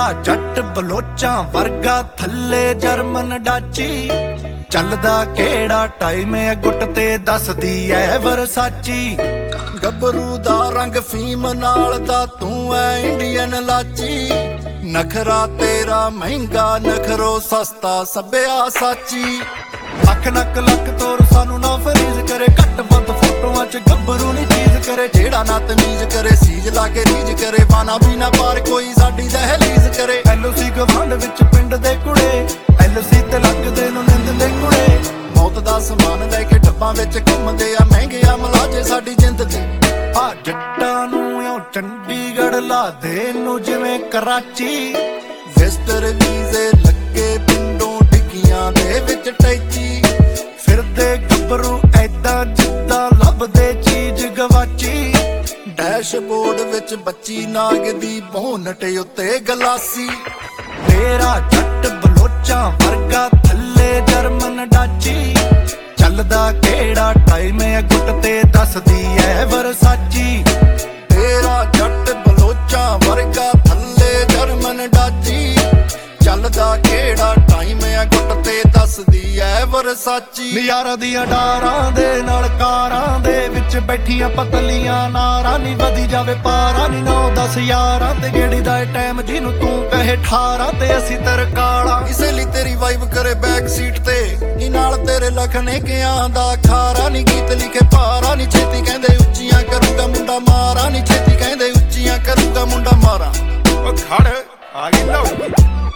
तेरा जट बलोचां वर्गा थल्ले जर्मन डाची चलदा केड़ा टाइम है गुट ते दसदी ऐ वरसाची गबरू दा रंग फीम नाल दा तू ऐ इंडियन लाची नखरा तेरा महंगा नखरो सस्ता सब्या साची लख नक लख तोर सानू ना फरीज करे घट बंद फोटोआं च गबरू नी चीज करे जेड़ा ना तमीज करे सीज ला के रीज करे बाना बीना पार कोई साडी दहलीज करे एलओसी गवांड विच पिंड दे कुड़े एलओसी ते लगदे नूं निंद दे कुड़े मौत दा समान ले के डब्बां विच घुमदे आ महंगे आ मलाजे साडी जिंद दे आ जट्टां नूं इउं चंडीगढ़ ला दे नूं जिवें कराची विस्टर वीजे लगे पिंडों डिग्गियां दे विच टैची फिरदे गबरू ऐदां जिद्दां लभदे चीज गवाची डैशबोर्ड विच बच्ची नाग दी बोनट उत्ते गलासी तेरा जट बलोचां वर्गा थल्ले जर्मन डाची चलदा केड़ा टाइम है गुट ते दसदी ऐ वरसाची तेरा जट बलोचां वर्गा थल्ले जर्मन डाची चलदा केड़ा टाइम है गुट ते दसदी ऐ वरसाची नज़ारा दियां डारां दे नाल कारां दे विच बैठियां पतलियां नारां नी वधी जावे पारा नी 9-10 यारां ते गेड़ी दा टाइम जिनू तू कहे 18 ते असी तरकाला इसे ਲਈ तेरी वाइब करे बैक सीट ते नी नाल तेरे लखने कियां दा खारा नी गीत लिखे पारा नी छेती कहंदे ਉੱਚੀਆਂ ਕਰੂਗਾ ਮੁੰਡਾ ਮਾਰਾ ਨੀ ਛੇਤੀ कहंदे ਉੱਚੀਆਂ ਕਰੂਗਾ ਮੁੰਡਾ ਮਾਰਾ ओ खड़ आ गई लौड़ी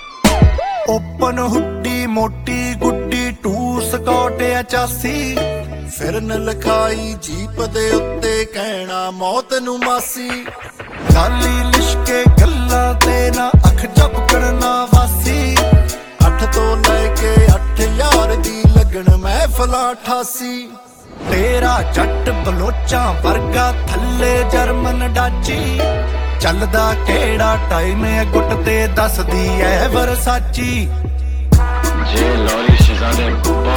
ओपन हुड्डी मोटी गुड्डी टू स्कॉट 85 फिरन लिखाई जीप दे उत्ते कहना मौत नू मासी गाली लिशके गल्ला ते ना अख झपकण ना वासी 8 तो लेके 8000 दी लगन महफिल 88 तेरा जट बलोचां वर्गा थल्ले जर्मन डाची चलदा केड़ा टाइम है गुट ते दसदी ऐ वरसाची जे लौरी शहजादे